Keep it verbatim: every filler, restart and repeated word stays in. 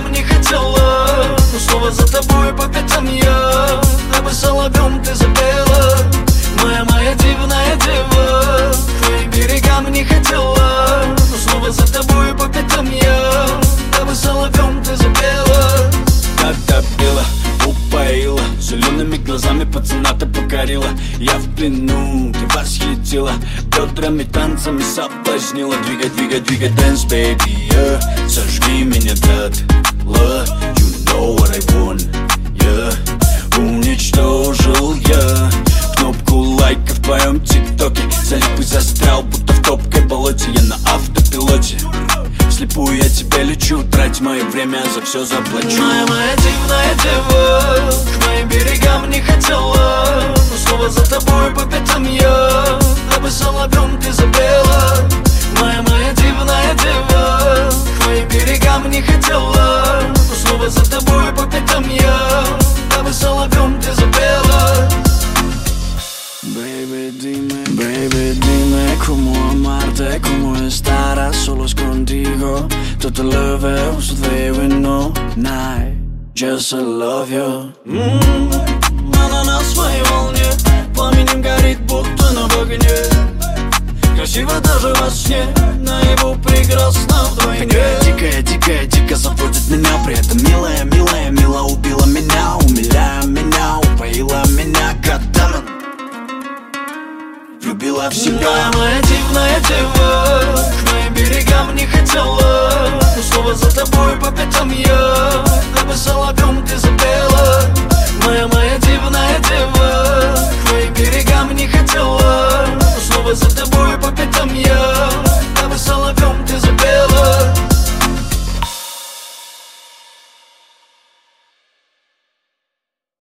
берегам не хотела, но снова за тобой по пятам я, дабы соловьем ты запела. Моя, моя дивная дева, к твоим берегам не хотела, но снова за тобой по пятам я, дабы соловьем ты запела. Когда пила, упоила, зелеными глазами пацана ты покорила. Я в плену, ты восхитила, бедрами, танцами соблазнила. Двигай, двигай, двигай, dance, baby, yeah. Сожги меня дотла, you know what I want, yeah. Уничтожил я кнопку лайка в твоем тиктоке. Залип и застрял, будто в топкой болоте. Я на автопилоте, вслепую я тебя лечу. Трать мое время, за все заплачу. Моя, моя дивная дева, к моим берегам не хотела, но снова за тобой по пятам я, дабы соловьем ты запела. Моя, моя дивная дева, к моим берегам не хотела, но снова за тобой по пятам я, dove solовьем ты запела. Baby dime, baby dime cómo amarte, cómo estar a solos contigo. Tutto lo veo sucede no night, just I love you. Ммм, она на своей волне, пламенем горит, будто на огне. Красиво даже во сне, наяву прекрасно вдвойне. Такая дикая, дикая, дико заводит меня. При этом милая, милая, мила убила меня, умиляя меня, упоила меня, goddammit. Влюбила в себя. Моя, моя дивная дева, к моим берегам не хотела, но снова за тобой по пятам я, дабы соловьем ты